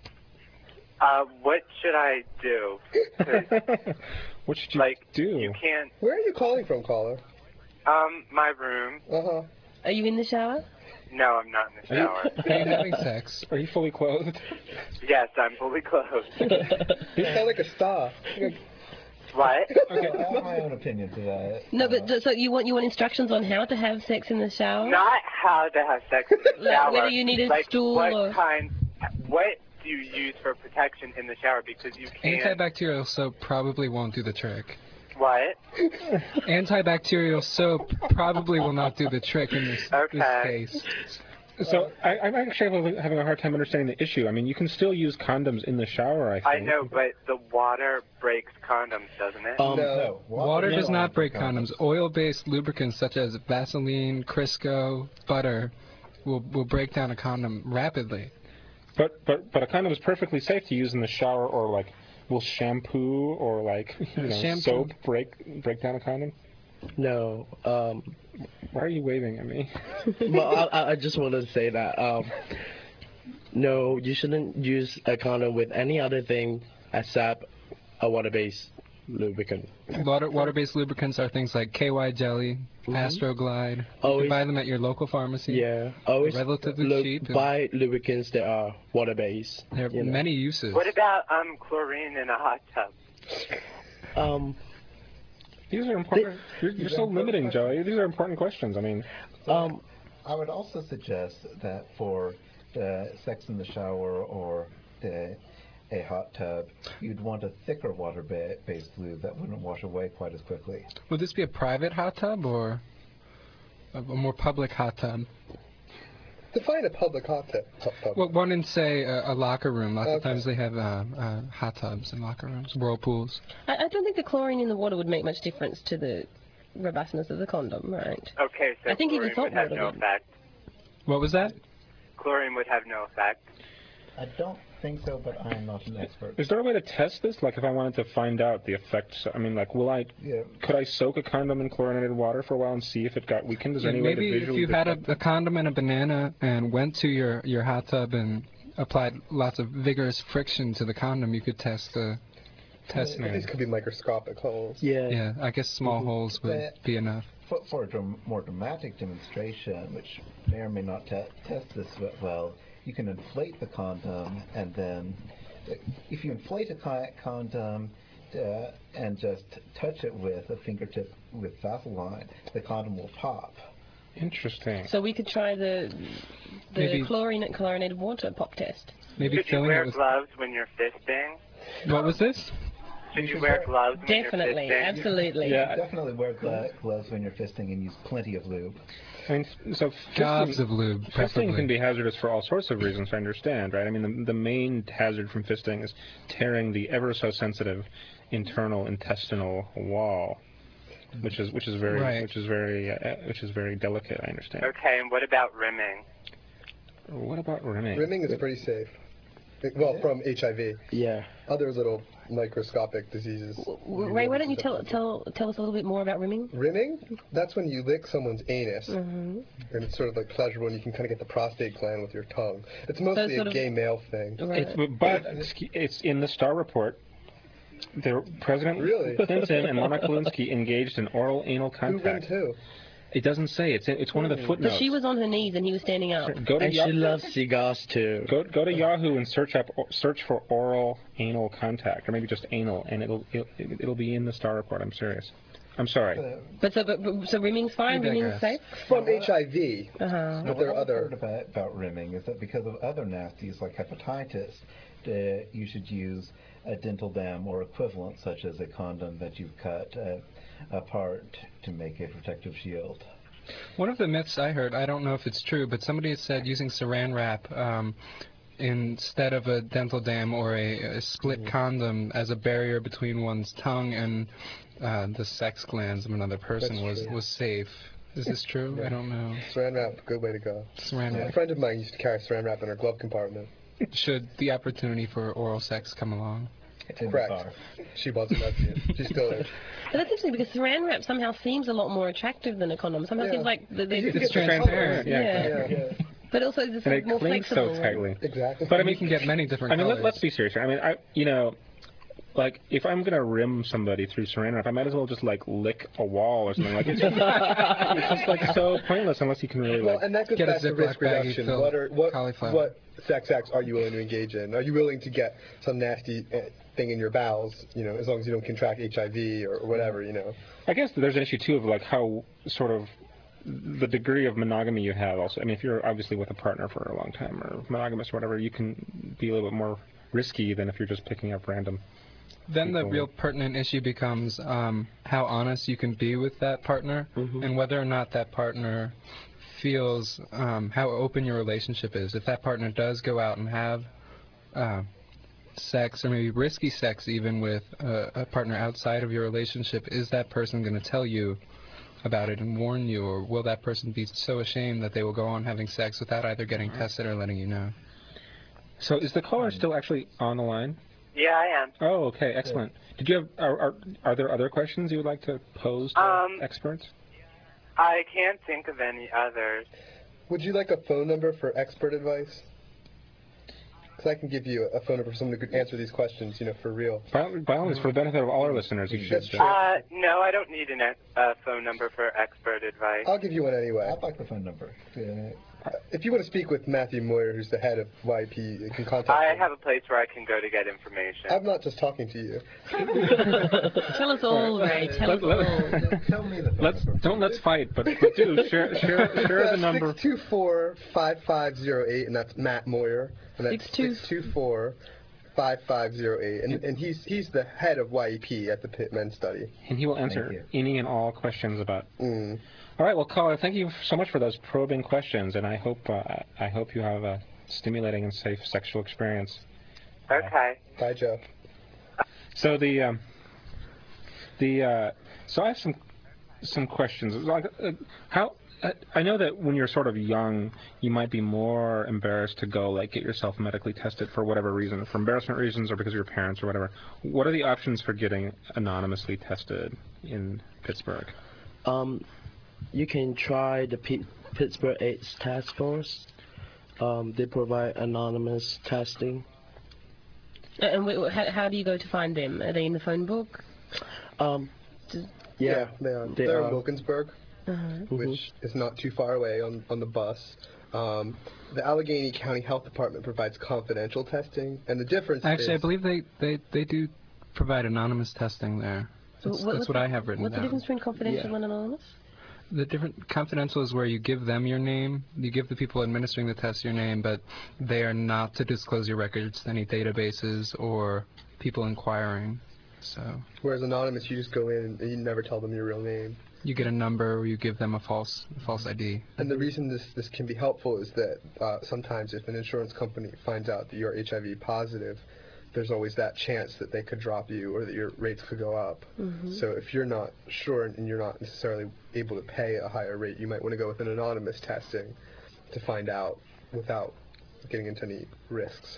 uh, what should I do? 'Cause, What should you like, do? you can't. Where are you calling from, caller? Um, my room. Uh huh. Are you in the shower? No, I'm not in the shower. Are you having sex? Are you fully clothed? Yes, I'm fully clothed. You sound like a star. What? Okay. I have my own opinion to that. No, Uh, but so you want you want instructions on how to have sex in the shower? Not how to have sex in the Like shower. whether you need a like stool what or- kind? What do you use for protection in the shower? Because you can't. Antibacterial soap probably won't do the trick. What? Antibacterial soap probably will not do the trick in this, Okay. this case. So I, I'm actually having- having a hard time understanding the issue. I mean, you can still use condoms in the shower, I think. I know, but the water breaks condoms, doesn't it? Um, No. no, Water does no not break condoms. condoms. Oil-based lubricants such as Vaseline, Crisco, butter will will break down a condom rapidly. But but but a condom is perfectly safe to use in the shower, or like, will shampoo or like you know Shampoo. soap break break down a condom? No. Um, Why are you waving at me? well, I, I just wanted to say that um, no, you shouldn't use a condom with any other thing except a water-based lubricant. Water water-based lubricants are things like K Y jelly, Astroglide. You Always- can buy them at your local pharmacy. Yeah, always Relatively lu- cheap and- buy lubricants that are water-based. There are you know. many uses. What about um chlorine in a hot tub? Um, These are important. You're, you're so limiting, Joey. These are important questions. I mean, um, I would also suggest that for the sex in the shower or the a hot tub, you'd want a thicker water-based lube that wouldn't wash away quite as quickly. Would this be a private hot tub or a, a more public hot tub? Define a public hot tub. Hot tub. Well, one in, say, a, a locker room. Lots of Okay. times they have uh, uh, hot tubs in locker rooms, whirlpools. I, I don't think the chlorine in the water would make much difference to the robustness of the condom, right? Okay, so I think even chlorine would have salt no water would. effect. What was that? Chlorine would have no effect. I don't think so, but I'm not an expert. is there a way to test this? Like, if I wanted to find out the effects, I mean, like, will I? Yeah. Could I soak a condom in chlorinated water for a while and see if it got weakened? Is there any way to Maybe if visually you had a, detect a it? condom and a banana and went to your, your hot tub and applied lots of vigorous friction to the condom, you could test the test. These could be microscopic holes. yeah. Yeah, I guess small holes would But- be enough. For, for a dram- more dramatic demonstration, which may or may not te- test this we- well, you can inflate the condom, and then uh, if you inflate a co- condom, uh, and just touch it with a fingertip with Vaseline, the condom will pop. Interesting. So we could try the the Maybe- chlorine and chlorinated water pop test. Maybe Should you filling it wear with. gloves when you're fisting? What was this? Should you wear gloves when Definitely, you're fisting? absolutely. Yeah. Definitely wear gla- gloves when you're fisting and use plenty of lube. I mean, so Gobs fisting, of lube, fisting preferably. can be hazardous for all sorts of reasons, I understand, right? I mean, the, the main hazard from fisting is tearing the ever so sensitive internal intestinal wall, which is which is very Right. which is very uh, which is very delicate, I understand. Okay, and what about rimming? What about rimming? Rimming is pretty safe. Well, from H I V. Yeah. Other little microscopic diseases. W- w- Ray, why don't you tell tell tell us a little bit more about rimming? Rimming? That's when you lick someone's anus, Mm-hmm. and it's sort of like pleasurable, and you can kind of get the prostate gland with your tongue. It's mostly sort a of- gay male thing. Right. It's, but it's in the Star Report. The President Really? Clinton and Monica Lewinsky engaged in oral anal Who rimmed contact. who? It doesn't say. It's it's one of the But footnotes. she was on her knees and he was standing up. Go to And Ya- she loves cigars too. Go go to Yahoo and search up search for oral anal contact, or maybe just anal, and it'll it'll, it'll be in the Star Report. I'm serious. I'm sorry. Uh, But so, but, but so rimming's fine. We Rimming's digress. safe. From H I V. Uh-huh. But there are what I've other- heard about, about rimming is that because of other nasties like hepatitis, uh, you should use a dental dam or equivalent, such as a condom that you've cut uh, apart to make a protective shield. One of the myths I heard, I don't know if it's true, but somebody had said using saran wrap um, instead of a dental dam or a, a split condom as a barrier between one's tongue and uh, the sex glands of another person That's was, true. was safe. Is this true? I don't know. Saran wrap, good way to go. Saran A wrap. friend of mine used to carry saran wrap in her glove compartment. Should the opportunity for oral sex come along? In the Correct. car. She was a lesbian. She still is. But that's interesting because saran wrap somehow seems a lot more attractive than a condom. Somehow Yeah. seems like the, the, You can It's get the transparent, colors. yeah. Yeah. Yeah, yeah. but also it's And it more clings flexible. so tightly. Exactly. But I And mean, you can get many different I mean, let, colors. let's be serious here. I mean, I you know, like if I'm gonna rim somebody through saran wrap, I might as well just like lick a wall or something. Like it's just, it's just like so pointless unless you can really Well, like. and that goes Get a back to Ziploc risk baggie reduction. filled What are what cauliflower. what sex acts are you willing to engage in? Are you willing to get some nasty uh, thing in your bowels? You know, as long as you don't contract H I V or whatever. You know. I guess there's an issue too of like how sort of the degree of monogamy you have. Also, I mean, if you're obviously with a partner for a long time or monogamous or whatever, you can be a little bit more risky than if you're just picking up random. Then the people. real pertinent issue becomes um, how honest you can be with that partner and whether or not that partner feels um, how open your relationship is. If that partner does go out and have uh, sex or maybe risky sex even with uh, a partner outside of your relationship, is that person going to tell you about it and warn you, or will that person be so ashamed that they will go on having sex without either getting tested or letting you know? So is the caller still actually on the line? Yeah, I am. Oh, okay, excellent. Did you have are are, are there other questions you would like to pose to Um, experts? I can't think of any others. Would you like a phone number for expert advice? Because I can give you a phone number for someone who could answer these questions, you know, for real. By, by all means, for the benefit of all our listeners, you should. That's true. Uh, no, I don't need a uh, phone number for expert advice. I'll give you one anyway. I'd like the phone number. Uh, If you want to speak with Matthew Moyer, who's the head of Y P, you can contact I him. have a place where I can go to get information. I'm not just talking to you. Tell us all, Ray. Tell us Let- all. let- tell me the phone Let's number. don't let's fight, but, but do share share share the number. six two four, five five zero eight, and that's Matt Moyer. And that's Six two- six two four, five five zero eight. And, and he's he's the head of Y E P at the Pitt Men's Study. And he will Thank answer you. any and all questions about. Mm. All right, well, caller, thank you so much for those probing questions, and I hope uh, I hope you have a stimulating and safe sexual experience. Okay. Bye, Joe. So the um, the uh, so I have some some questions. Like, uh, how uh, I know that when you're sort of young, you might be more embarrassed to go like get yourself medically tested for whatever reason, for embarrassment reasons or because of your parents or whatever. What are the options for getting anonymously tested in Pittsburgh? Um, you can try the P- Pittsburgh AIDS Task Force. Um, they provide anonymous testing. Uh, And wait, how, how do you go to find them? Are they in the phone book? Um, Just- yeah, they are. they They're are. in Wilkinsburg, Uh-huh. which is not too far away on, on the bus. Um, the Allegheny County Health Department provides confidential testing, and the difference Actually, I is... believe they, they, they do provide anonymous testing there. So That's, what- that's what's what the- I have written What's down. the difference between confidential Yeah. and anonymous? The different confidential is where you give them your name, you give the people administering the test your name, but they are not to disclose your records to any databases or people inquiring. So Whereas anonymous, you just go in and you never tell them your real name. you get a number or you give them a false false I D. And the reason this, this can be helpful is that uh, sometimes if an insurance company finds out that you're H I V positive, there's always that chance that they could drop you or that your rates could go up. Mm-hmm. So if you're not sure and you're not necessarily able to pay a higher rate, you might want to go with an anonymous testing to find out without getting into any risks.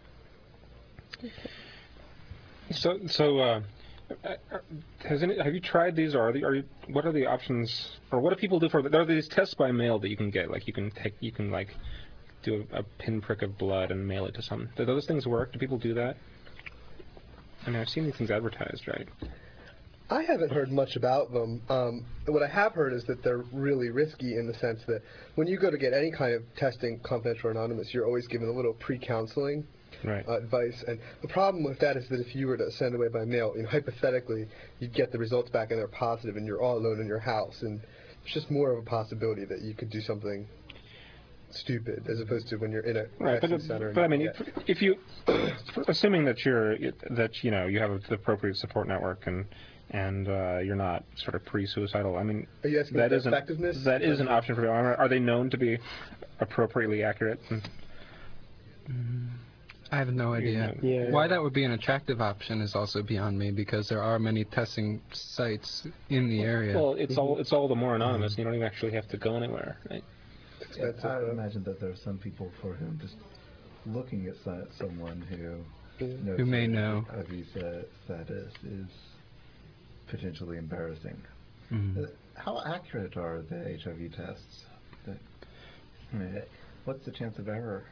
So, so uh, has any, have you tried these, or are, the, are you, what are the options, or what do people do for? There are these tests by mail that you can get, like you can take, you can like do a, a pinprick of blood and mail it to someone. Do those things work? Do people do that? I mean, I've seen these things advertised, right? I haven't heard much about them. Um, what I have heard is that they're really risky in the sense that when you go to get any kind of testing, confidential or anonymous, you're always given a little pre-counseling Right. uh, advice. And the problem with that is that if you were to send away by mail, you know, hypothetically, you'd get the results back and they're positive and you're all alone in your house. And it's just more of a possibility that you could do something stupid as opposed to when you're in a Right, but, testing center. and but I you mean, can if, get- if you, assuming that you're, that, you know, you have the appropriate support network and, and uh, you're not sort of pre-suicidal, I mean, Are you asking that about is an, effectiveness? that is an option for people. Are are they known to be appropriately accurate? I have no idea. Yeah. Why that would be an attractive option is also beyond me, because there are many testing sites in the area. Well, it's all it's all the more anonymous. And you don't even actually have to go anywhere, right? It's Yeah, expensive, I would though. imagine that there are some people for whom just looking at so- someone who knows Who may their know. H I V sta- status is potentially embarrassing. Mhm. Uh, How accurate are the H I V tests? That- I mean, what's the chance of error?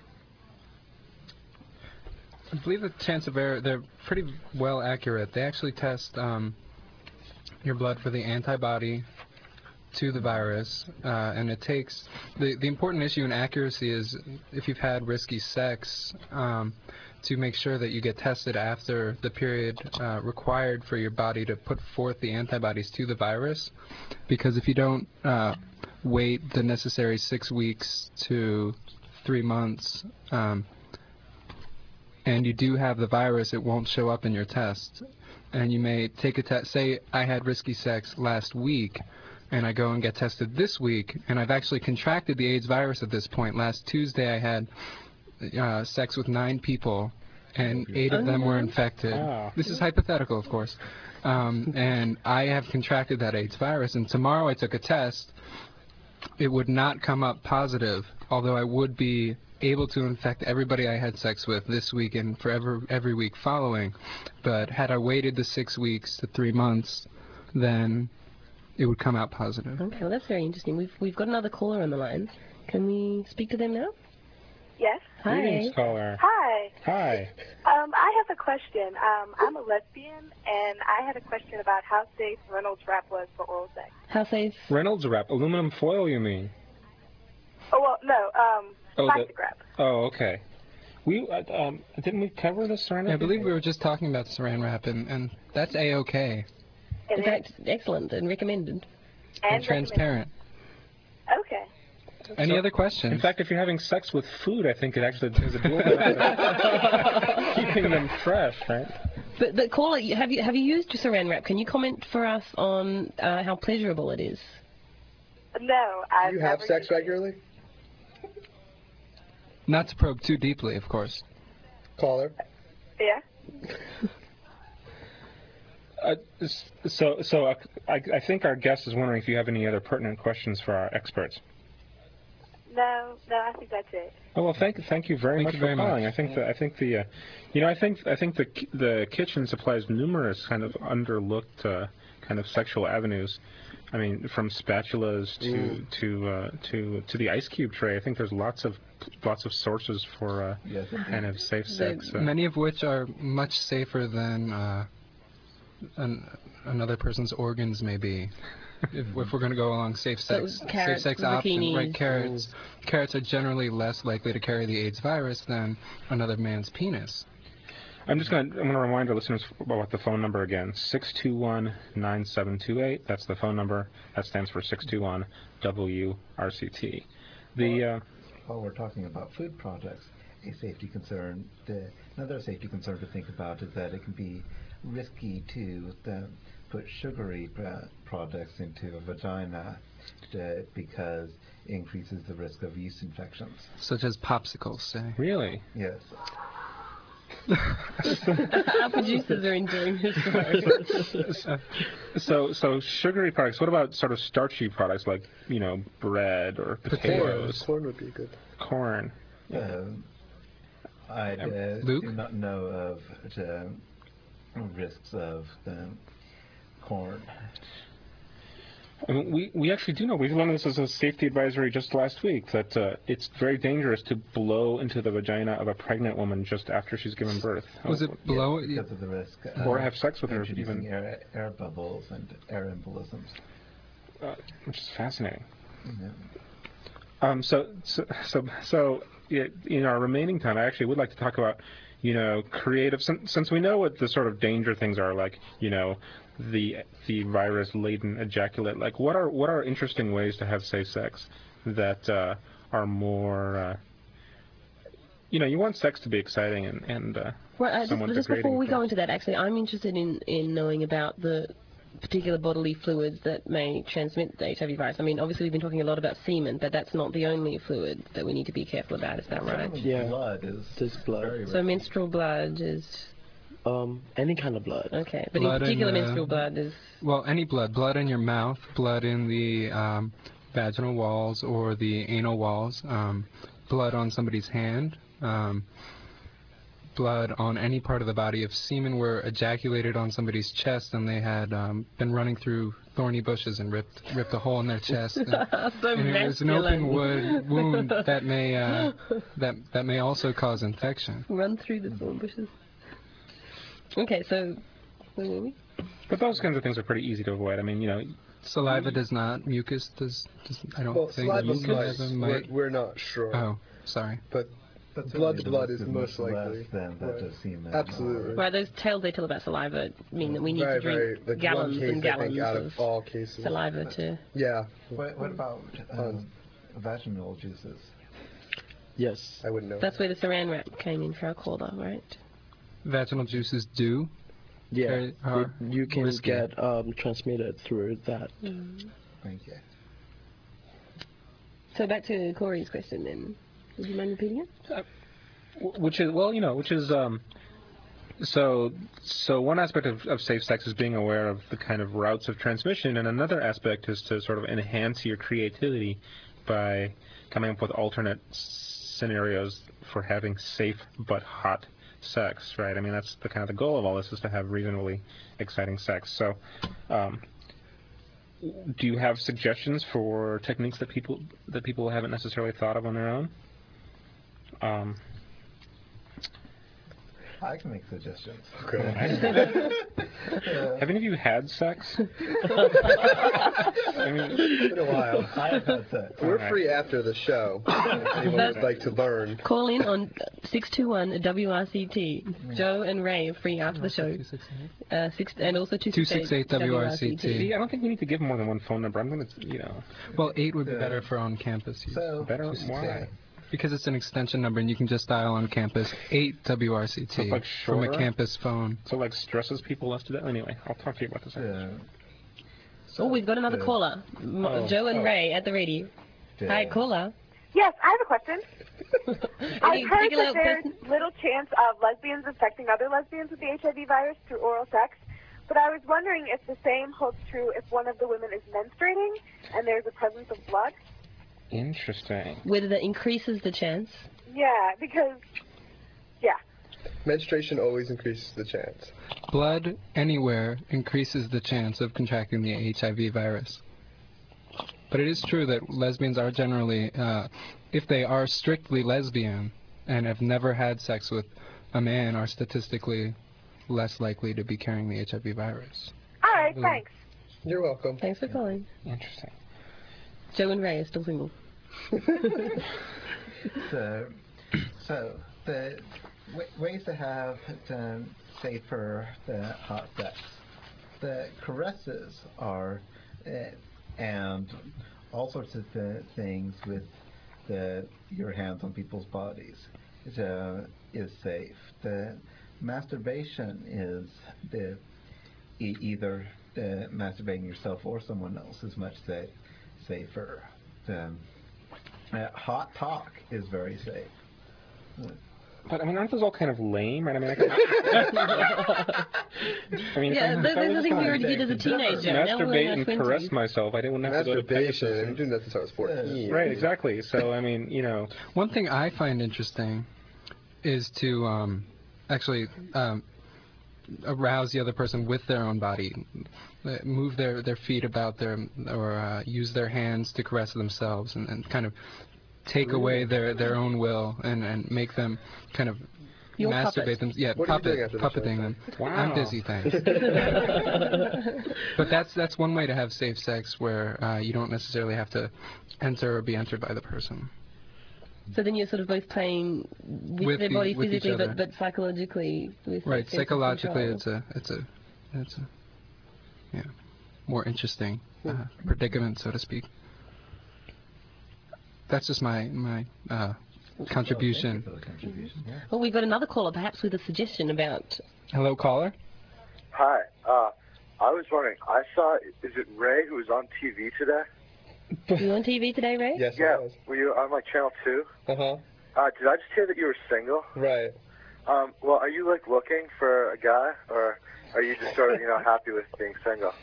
I believe the chance of error, they're pretty well accurate. They actually test um, your blood for the antibody to the virus, uh, and it takes, the, the important issue in accuracy is if you've had risky sex, um, to make sure that you get tested after the period uh, required for your body to put forth the antibodies to the virus, because if you don't uh, wait the necessary six weeks to three months, um, and you do have the virus, it won't show up in your test. And you may take a test, say I had risky sex last week, and I go and get tested this week, and I've actually contracted the AIDS virus at this point. Last Tuesday I had uh, sex with nine people, and eight of them were infected. Wow. This is hypothetical, of course. Um, and I have contracted that AIDS virus, and tomorrow I took a test. It would not come up positive, although I would be able to infect everybody I had sex with this week and forever every week following. But had I waited the six weeks to three months, then it would come out positive. Okay, well that's very interesting. We've we've got another caller on the line. Can we speak to them now? Yes. Hi. Greetings, caller. Hi. Hi. Um, I have a question. Um, I'm a lesbian, and I had a question about how safe Reynolds Wrap was for oral sex. How safe? Reynolds wrap, aluminum foil, you mean? Oh well, no. Um, Oh, plastic the- wrap. Oh, okay. We uh, um, didn't we cover this, Serena? I believe we were just talking about saran wrap, and, and that's A-okay. It In is- fact, excellent and recommended. and And transparent. recommended. Okay. Any So- other questions? In fact, if you're having sex with food, I think it actually is a dual benefit of keeping them fresh, right? But but caller, you- have you have you used saran wrap? Can you comment for us on uh, how pleasurable it is? No, I've You have never sex used it. regularly? Not to probe too deeply, of course. Caller? Yeah. Uh, s- so, so uh, I, I think our guest is wondering if you have any other pertinent questions for our experts. No, no, I think that's it. Oh well, thank thank you very Thank much you for very calling. much. I think the I think the, uh, you know, I think I think the ki- the kitchen supplies numerous kind of underlooked uh, kind of sexual avenues. I mean, from spatulas to Mm. to uh, to to the ice cube tray. I think there's lots of lots of sources for uh, Yes, kind of safe sex. Uh, Many of which are much safer than uh, an, another person's organs may be. If, if we're going to go along safe So sex, carrots, safe sex option, right? zucchinis. Carrots, carrots are generally less likely to carry the AIDS virus than another man's penis. I'm just going to I'm going to remind our listeners about the phone number again. six two one, nine seven two eight. That's the phone number. That stands for six two one W R C T. The uh, While we're talking about food products, a safety concern, the, another safety concern to think about is that it can be risky to the, put sugary pr- products into a vagina to, because it increases the risk of yeast infections. Such as popsicles, say. really? Yes. Our producers are enjoying this story. So, so sugary products. What about sort of starchy products like, you know, bread or potatoes, Corn would be good. corn? Um, I uh, Luke? do not know of the risks of the corn. I mean, we, we actually do know. We learned this as a safety advisory just last week, that uh, it's very dangerous to blow into the vagina of a pregnant woman just after she's given birth. Was it below? Yes, because of the risk. Or of have sex with her, introducing even. air, air bubbles and air embolisms. Uh, which is fascinating. Yeah. Um, so, so, so, so i- in our remaining time, I actually would like to talk about, you know, creative. Since, since we know what the sort of danger things are, like, you know, the the virus-laden ejaculate. Like, what are what are interesting ways to have safe sex that uh, are more, uh, you know, you want sex to be exciting and and uh, Well, uh, just, somewhat just degrading before we at go times. into that, actually, I'm interested in, in knowing about the particular bodily fluids that may transmit the H I V virus. I mean, obviously we've been talking a lot about semen, but that's not the only fluid that we need to be careful about. Is that right? Yeah. Blood is There's blood. very So menstrual blood is Um, any kind of blood. okay, but Blood in particular, and, uh, menstrual blood is Well, any blood. Blood in your mouth, blood in the um, vaginal walls or the anal walls, um, blood on somebody's hand, um, blood on any part of the body. If semen were ejaculated on somebody's chest and they had um, been running through thorny bushes and ripped ripped a hole in their chest, and, so and it was an open masculine. wood wound that may uh, that that may also cause infection. Run through the thorn bushes. Okay, so where were we? But those kinds of things are pretty easy to avoid. I mean, you know, Saliva does not. Mucus does. does I don't Well, think saliva mucus might. We're, might. we're not sure. Oh, sorry. But But blood certainly to the blood risk is much most likely. less than that Right. of semen. Absolutely. Right, those tales they tell about saliva mean that we need very, to drink very, like gallons one case, and I think, gallons out of of all cases. saliva to. Yeah, What, what about um, vaginal juices? Yes. I wouldn't know. That's where the saran wrap came in for our caller, right? Vaginal juices do. Yeah. Very- are You, you can risky. get um, transmitted through that. Thank you. So back to Corey's question then. Would you mind repeating it? Wh- which is well, you know, which is um, so so one aspect of, of safe sex is being aware of the kind of routes of transmission, and another aspect is to sort of enhance your creativity by coming up with alternate s- scenarios for having safe but hot sex, right? I mean, that's the kind of the goal of all this, is to have reasonably exciting sex. So, um, do you have suggestions for techniques that people that people haven't necessarily thought of on their own? Um, I can make suggestions. Okay. Have any of you had sex? I mean, It's been a while. I have had sex. We're Alright. free after the show. If anyone would like to learn. Call in on six two one W R C T. Joe and Ray are free after the show. Uh, six, and also two six eight W R C T. see, I don't think we need to give more than one phone number. I'm going to, you know, Well, eight would be Uh, better for on campus use. So, better. just Why? say, Because it's an extension number and you can just dial on campus eight W R C So T it's like from a shorter? campus phone. So, like, stresses people less to death. Anyway, I'll talk to you about this. uh, Oh, we've got another uh, caller. M- Oh, Joe and oh. Ray at the radio. uh, Hi, caller. Yes, I have a question. I've Any heard particular that there's person? little chance of lesbians infecting other lesbians with the H I V virus through oral sex, but I was wondering if the same holds true if one of the women is menstruating and there's a presence of blood. Interesting. Whether that increases the chance. Yeah, because, yeah. Menstruation always increases the chance. Blood anywhere increases the chance of contracting the H I V virus. But it is true that lesbians are generally, uh, if they are strictly lesbian and have never had sex with a man, are statistically less likely to be carrying the H I V virus. All right, Mm. thanks. You're welcome. Thanks for calling. Interesting. Joe and Ray are still single. So, so the w- ways to have um, safer the hot sex. The caresses are, uh, and all sorts of the things with the your hands on people's bodies is, uh, is safe. The masturbation is the e- either uh, masturbating yourself or someone else is much sa- safer. The uh, hot talk is very safe. But I mean, aren't those all kind of lame? Right? I mean, I, can, I mean, Yeah, if I- those if I are was the things we gonna already did as a teenager. Now we're masturbate in our and twenties. caress myself, I didn't have to go to Masturbation. You Pegasus. didn't have to start with fourteen. Right, exactly. So I mean, you know, One thing I find interesting is to um, actually um, arouse the other person with their own body, Uh, move their, their feet about their, or uh, use their hands to caress themselves, and, and kind of take away their, their own will and, and make them kind of Your masturbate puppet. them. Yeah, What are you puppet, doing after the puppeting show? them. Wow. I'm busy, thanks. But that's that's one way to have safe sex where uh, you don't necessarily have to enter or be entered by the person. So then you're sort of both playing with, With their the- body with each physically, other. but, but psychologically with Right, that sense of psychologically, control. it's a it's a it's a yeah more interesting uh, predicament, so to speak. That's just my my uh, contribution. Thank you for the contribution. Yeah. Well, we've got another caller, perhaps with a suggestion about. Hello, caller. Hi. Uh, I was wondering, I saw, is it Ray who was on T V today? Were you on T V today, Ray? Yes, Yeah. it was. Were you on like Channel two? Uh-huh. Uh, did I just hear that you were single? Right. Um, well, are you like looking for a guy, or are you just sort of, you know, happy with being single?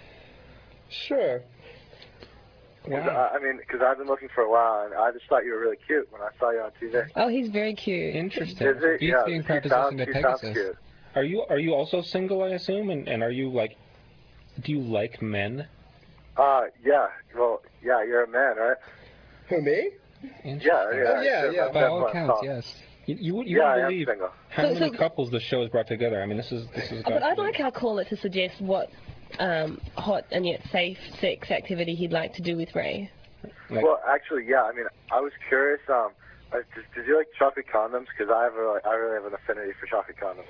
Sure. 'Cause, wow, I, I mean, because I've been looking for a while, and I just thought you were really cute when I saw you on T V. Oh, he's very cute. interesting. Is it? Beats Yeah. being she propositioned sounds, at she sounds Pegasus. cute. Are you are you also single? I assume, and and are you like, do you like men? Uh, yeah. Well, yeah, you're a man, right? Who, me? Interesting. Yeah, yeah. Oh, yeah, sure, yeah. that's By all what I accounts, thought. yes. You you, would- you Yeah, I wouldn't am believe single. how So- many so- couples the show has brought together. I mean, this is this is. But I'd like our caller to suggest what um, hot and yet safe sex activity he'd like to do with Ray. Like, Well, actually, yeah. I mean, I was curious. Um, uh, did, did you like chocolate condoms? Because I have really, I really have an affinity for chocolate condoms.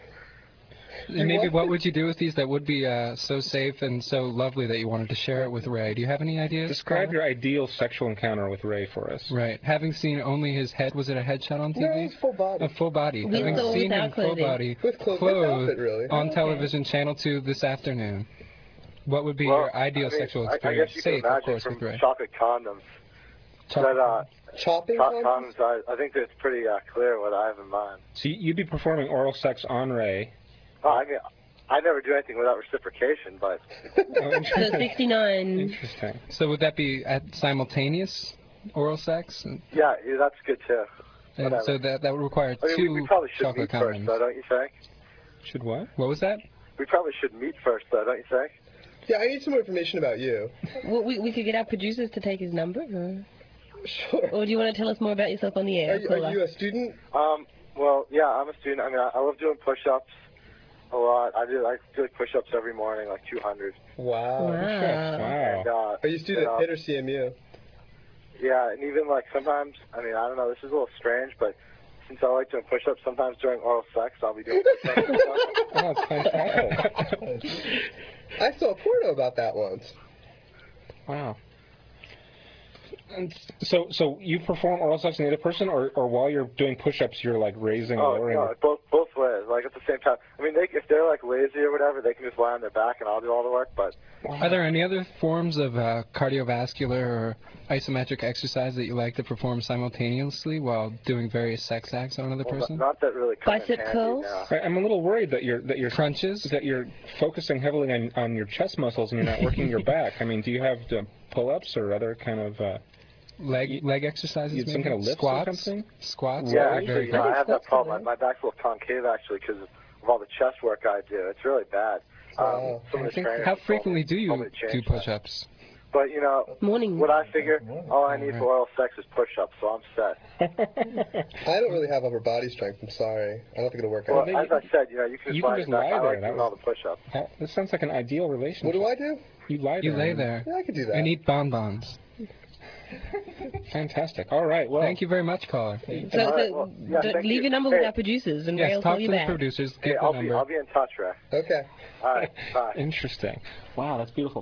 And maybe what would you do with these that would be uh, so safe and so lovely that you wanted to share it with Ray? Do you have any ideas? describe caller? your ideal sexual encounter with Ray for us. Right. Having seen only his head, was it a headshot on T V? No, it's full body. A full body. With Having or seen without him full clothing? body, With clothes, clothed with outfit, really. on Okay. television, Channel two this afternoon, what would be Well, your ideal I mean, sexual I, I experience? guess you can Safe, of imagine course, from with Ray. chocolate condoms. Chocolate But uh, Chopping cho- condoms? condoms, I, I think that it's pretty uh, clear what I have in mind. So you'd be performing oral sex on Ray. Oh, I mean, I never do anything without reciprocation, but Oh, So interesting. sixty-nine. Interesting. So would that be at simultaneous oral sex? And, yeah, yeah that's good too. and Whatever. so that that would require I mean, two we, we probably should chocolate meet first, condoms. though, don't you think? Should what? What was that? We probably should meet first, though, don't you think? Yeah, I need some more information about you. Well, we, we could get our producers to take his number, or, Sure. or do you want to tell us more about yourself on the air? Are you, caller? are you a student? Um, well, yeah, I'm a student. I mean, I, I love doing push-ups a lot. I do I do like push-ups every morning, like two hundred. Wow. Wow. And, uh, Are you a student you know, at Pitt or C M U? Yeah, and even like sometimes, I mean, I don't know, this is a little strange, but since I like doing push-ups, sometimes during oral sex, I'll be doing push-ups. and stuff. Oh, it's fantastic. I saw a porno about that once. Wow. And so, so you perform oral sex on the other person, or, or while you're doing push-ups, you're like raising or Oh, lowering? no, both both ways, like at the same time. I mean, they, if they're like lazy or whatever, they can just lie on their back and I'll do all the work. But Are there any other forms of uh, cardiovascular or isometric exercise that you like to perform simultaneously while doing various sex acts on another well, person? not, not that really come in Bicep handy curls? now. I- I'm a little worried that you're that you're Crunches? that you're focusing heavily on, on your chest muscles and you're not working your back. I mean, do you have uh, pull-ups or other kind of uh, Leg You- leg exercises, you- maybe? some kind of lifts or Squats? something? Squats? Yeah, are actually, very you know, good. I have that That's problem. good. My, my back's a little concave actually because of all the chest work I do. It's really bad. Um, Wow. some of I the think, trainers how told me- frequently do told you me to change do that. push-ups? But you know, Morning. what I figure, all I need Right. for oral sex is push-ups, so I'm set. I don't really have upper body strength. I'm sorry. I don't think it'll work Well, out. they- as I said, you know, you can you just can lie just back. lie I there. like That doing was- all the push-ups. That, that sounds like an ideal What relationship. do I do? You lie there. You lay there Yeah, I could do that. and eat bonbons. Fantastic. All right. Well, Thank you very much, caller. So, All so right, well, yeah, d- thank leave you. your number with Hey. our producers, and Yes, they'll talk call to you the back. producers. Hey, Get the I'll be number. I'll be in touch, Ray. Okay. All right, bye. Interesting. Wow, that's beautiful.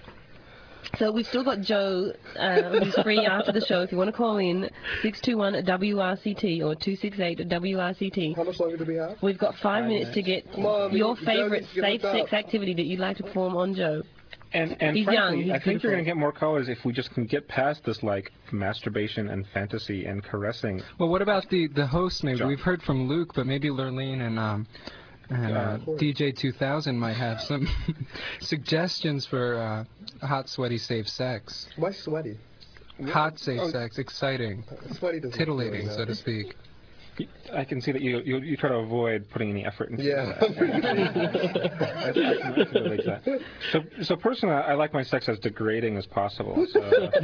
So we've still got Joe, uh, who's free after the show. If you want to call in, six two one W R C T or two six eight W R C T. How much longer do we have? We've got five, Five minutes to minutes. get Come on, your Joe favorite needs to get safe hooked sex up. activity that you'd like to perform on Joe. And and He's frankly, young, he's I think beautiful. you're going to get more callers if we just can get past this like masturbation and fantasy and caressing. Well, what about the the hosts? Maybe John. we've heard from Luke, but maybe Lurleen and um and uh, Uh, D J two thousand might have some suggestions for uh, hot, sweaty, safe sex. Why sweaty? Hot, safe Oh. sex, exciting, Sweaty doesn't titillating, feel so like to that. speak. I can see that you you, you try to avoid putting any effort into Yeah. I, I can, I can relate to that. So, so personally, I like my sex as degrading as possible. So,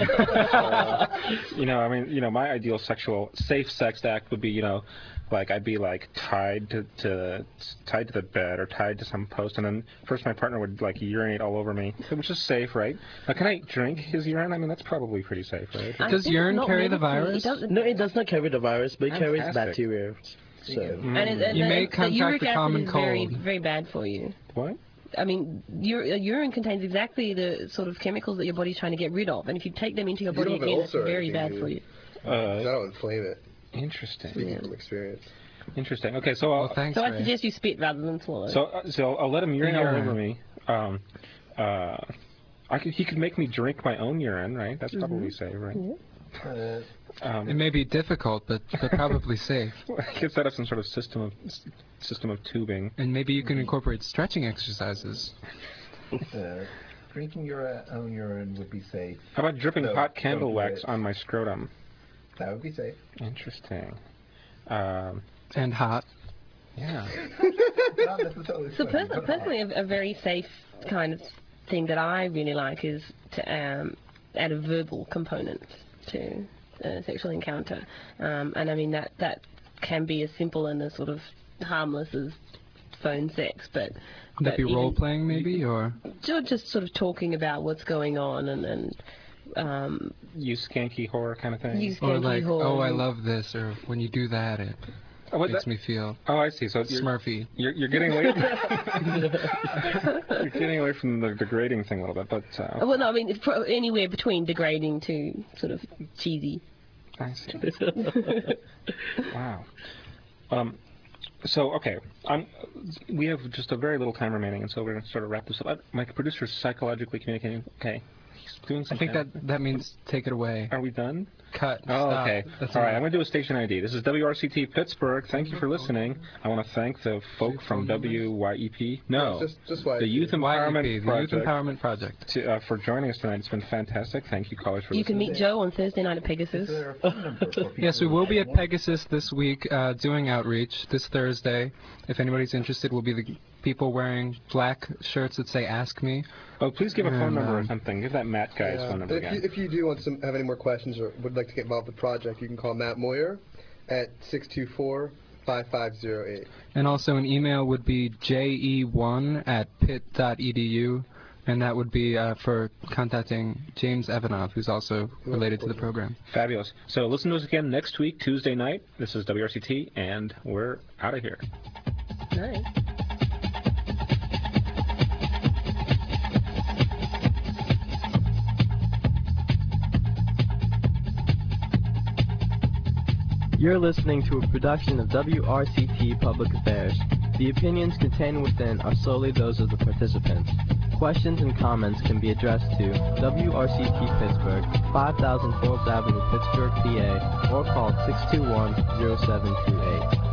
uh, you know, I mean, you know, my ideal sexual safe sex act would be, you know, like I'd be like tied to, to tied to the bed or tied to some post, and then first my partner would like urinate all over me, which is safe, right? Now, can I drink his urine? I mean, that's probably pretty safe, right? I Does think urine not carry the medically. It virus? doesn't- No, it does not carry the virus, but it carries Fantastic. bacteria. So. And it, and You the, may the contract uric the acid common is very, cold. very bad for you. What? I mean, ur- uh, urine contains exactly the sort of chemicals that your body's trying to get rid of, and if you take them into your You body don't have an again, it's ulcer or very anything, bad do for you? you. Uh, That'll inflame it. interesting. Speaking Yeah. from experience. Interesting. Okay, so I'll, Well, thanks, So I Ray. suggest you spit rather than swallow. So, uh, so I'll let him urinate all Urine. over me. Um, uh, I could, he could make me drink my own urine, right? That's probably safe, right? Uh, Um, It may be difficult, but, but probably safe. I could set up some sort of system of s- system of tubing. And maybe you can incorporate stretching exercises. uh, drinking your own urine would be safe. How about dripping No, hot don't candle do wax it. on my scrotum? That would be safe. Interesting. Um, And hot. yeah. Not necessarily So sweaty, pers- but hot. personally, a, a very safe kind of thing that I really like is to um, add a verbal component to a sexual encounter. Um, and I mean, that, that can be as simple and as sort of harmless as phone sex, but... Would that but be even- role playing, maybe, or ju- Just sort of talking about what's going on and... and um, You skanky whore kind of thing. You or skanky like, whore. oh, I love this, or when you do that, it oh, wait, makes that- me feel oh, I see. So you're, Smurfy. you're, you're getting away. You're getting away from the degrading thing a little bit, but uh, Well, no, I mean, it's pro- anywhere between degrading to sort of cheesy. I see. Wow. Um, so, okay, um, we have just a very little time remaining, and so we're going to sort of wrap this up. Uh, My producer's psychologically communicating. Okay, he's doing I some think kind that that means take it away. of- Are we done? Cut. Oh, Stop. okay. That's All right, enough. I'm going to do a station I D. This is W R C T Pittsburgh. Thank you for listening. I want to thank the folk from W Y E P. No, Just, just why. the Youth Y E P, Empowerment the Youth Project. Empowerment Project. To, uh, for joining us tonight. It's been fantastic. Thank you, callers, for You can listening. meet Joe on Thursday night at Is Pegasus. there a phone number for people Yes, we who will be at want- Pegasus this week uh, doing outreach this Thursday. If anybody's interested, we'll be the people wearing black shirts that say "Ask Me." Oh, please give a phone And, number or um, something. Give that Matt guy's Yeah. phone number if, you, again. if you do want to have any more questions or would like to get involved with the project, you can call Matt Moyer at six two four, five five zero eight. And also an email would be j e one at pitt dot e d u, and that would be uh, for contacting James Evanov, who's also related to the program. Fabulous. So listen to us again next week, Tuesday night. This is W R C T, and we're out of here. Nice. You're listening to a production of W R C T Public Affairs. The opinions contained within are solely those of the participants. Questions and comments can be addressed to W R C T Pittsburgh, five thousand Forbes Avenue, Pittsburgh, P A, or call six two one, zero seven two eight.